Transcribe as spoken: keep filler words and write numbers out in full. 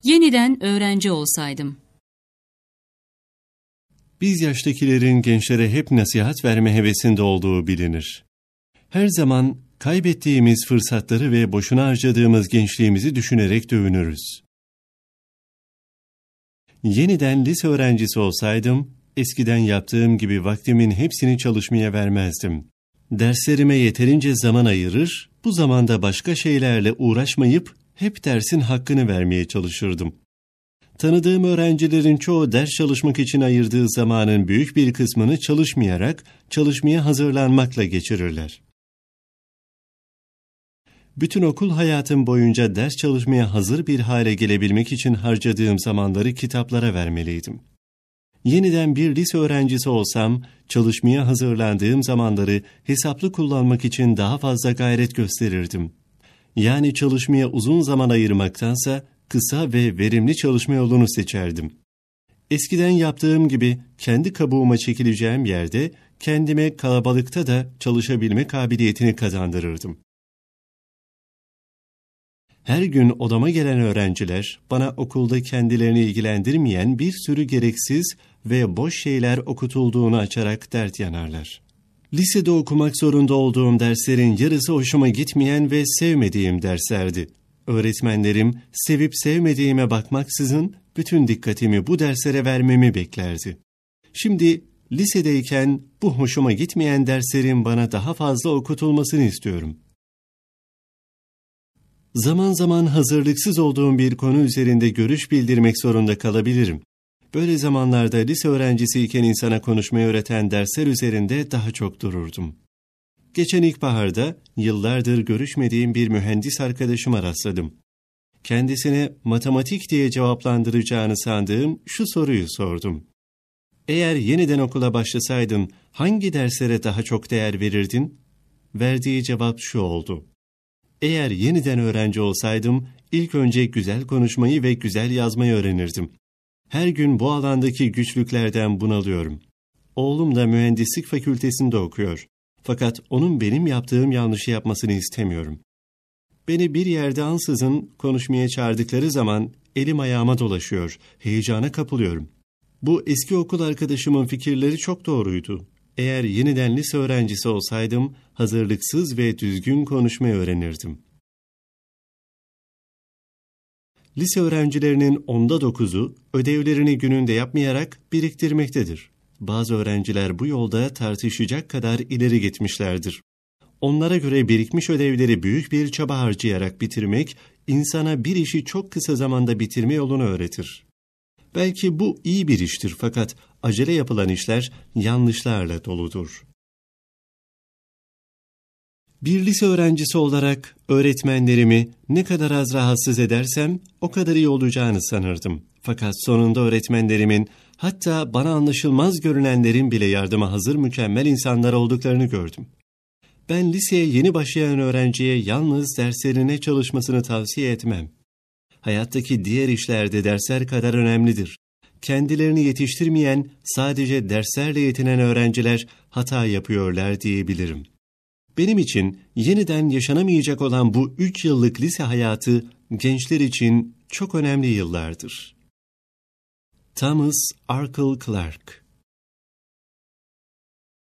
Yeniden öğrenci olsaydım. Biz yaştakilerin gençlere hep nasihat verme hevesinde olduğu bilinir. Her zaman kaybettiğimiz fırsatları ve boşuna harcadığımız gençliğimizi düşünerek dövünürüz. Yeniden lise öğrencisi olsaydım, eskiden yaptığım gibi vaktimin hepsini çalışmaya vermezdim. Derslerime yeterince zaman ayırır, bu zamanda başka şeylerle uğraşmayıp hep dersin hakkını vermeye çalışırdım. Tanıdığım öğrencilerin çoğu ders çalışmak için ayırdığı zamanın büyük bir kısmını çalışmayarak, çalışmaya hazırlanmakla geçirirler. Bütün okul hayatım boyunca ders çalışmaya hazır bir hale gelebilmek için harcadığım zamanları kitaplara vermeliydim. Yeniden bir lise öğrencisi olsam, çalışmaya hazırlandığım zamanları hesaplı kullanmak için daha fazla gayret gösterirdim. Yani çalışmaya uzun zaman ayırmaktansa kısa ve verimli çalışma yolunu seçerdim. Eskiden yaptığım gibi kendi kabuğuma çekileceğim yerde kendime kalabalıkta da çalışabilme kabiliyetini kazandırırdım. Her gün odama gelen öğrenciler bana okulda kendilerini ilgilendirmeyen bir sürü gereksiz ve boş şeyler okutulduğunu açarak dert yanarlar. Lisede okumak zorunda olduğum derslerin yarısı hoşuma gitmeyen ve sevmediğim derslerdi. Öğretmenlerim sevip sevmediğime bakmaksızın bütün dikkatimi bu derslere vermemi beklerdi. Şimdi lisedeyken bu hoşuma gitmeyen derslerin bana daha fazla okutulmasını istiyorum. Zaman zaman hazırlıksız olduğum bir konu üzerinde görüş bildirmek zorunda kalabilirim. Böyle zamanlarda lise öğrencisiyken insana konuşmayı öğreten dersler üzerinde daha çok dururdum. Geçen ilkbaharda yıllardır görüşmediğim bir mühendis arkadaşıma rastladım. Kendisine matematik diye cevaplandıracağını sandığım şu soruyu sordum. Eğer yeniden okula başlasaydın hangi derslere daha çok değer verirdin? Verdiği cevap şu oldu. Eğer yeniden öğrenci olsaydım ilk önce güzel konuşmayı ve güzel yazmayı öğrenirdim. Her gün bu alandaki güçlüklerden bunalıyorum. Oğlum da mühendislik fakültesinde okuyor. Fakat onun benim yaptığım yanlışı yapmasını istemiyorum. Beni bir yerde ansızın konuşmaya çağırdıkları zaman elim ayağıma dolaşıyor, heyecana kapılıyorum. Bu eski okul arkadaşımın fikirleri çok doğruydu. Eğer yeniden lise öğrencisi olsaydım, hazırlıksız ve düzgün konuşmayı öğrenirdim. Lise öğrencilerinin onda dokuzu ödevlerini gününde yapmayarak biriktirmektedir. Bazı öğrenciler bu yolda tartışacak kadar ileri gitmişlerdir. Onlara göre birikmiş ödevleri büyük bir çaba harcayarak bitirmek, insana bir işi çok kısa zamanda bitirme yolunu öğretir. Belki bu iyi bir iştir fakat acele yapılan işler yanlışlarla doludur. Bir lise öğrencisi olarak öğretmenlerimi ne kadar az rahatsız edersem o kadar iyi olacağını sanırdım. Fakat sonunda öğretmenlerimin, hatta bana anlaşılmaz görünenlerin bile yardıma hazır mükemmel insanlar olduklarını gördüm. Ben liseye yeni başlayan öğrenciye yalnız derslerine çalışmasını tavsiye etmem. Hayattaki diğer işler de dersler kadar önemlidir. Kendilerini yetiştirmeyen, sadece derslerle yetinen öğrenciler hata yapıyorlar diyebilirim. Benim için yeniden yaşanamayacak olan bu üç yıllık lise hayatı gençler için çok önemli yıllardır. Thomas Arkell Clarke